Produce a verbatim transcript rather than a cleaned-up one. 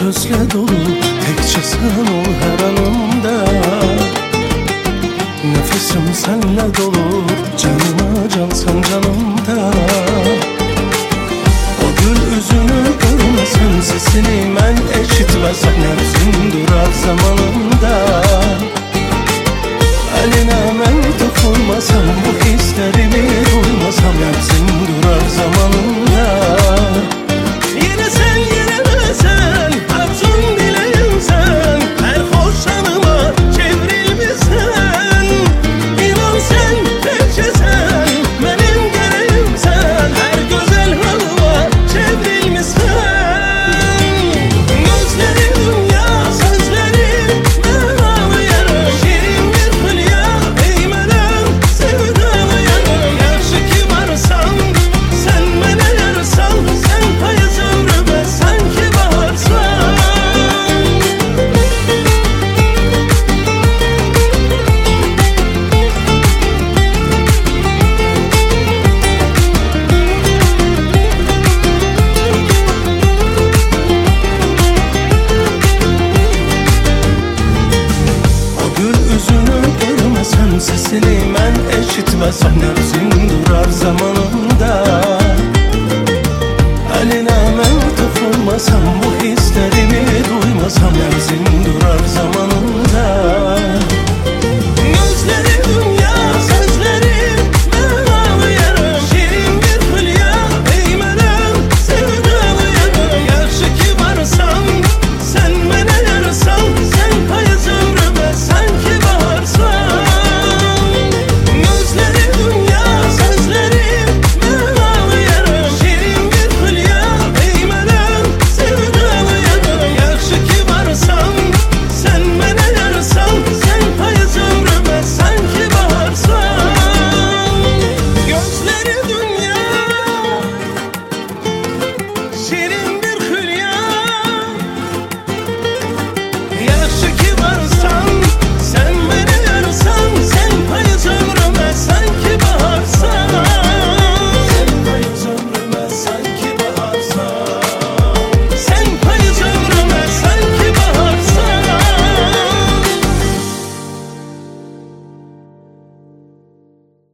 sözle dolu, tekçe sen ol her anımda. Nefesim senle dolu, canıma cansan canımda. O gül üzünü görmesem, sesini ben eşitmesem, nefsim durar zamanında. Eline ben dokunmasam, bu hislerimi duymasam, nefsim durar zamanında. Yine sen yine de sen, arzun dileğim sen, her hoş anıma çevrilmişsen. İnan sen, tekçe sen, benim gereğim sen, her güzel anıma çevrilmişsen. Gözlerim ya sözlerim, ben ağlayarım, şirin bir hülya eğmeden sevdana yanarım. Gerçi kim arasam, sen bana yarsan, sen payız ömrüme sanki baharsan. O gül üzünü görmesem, sesini ben eşitmesem,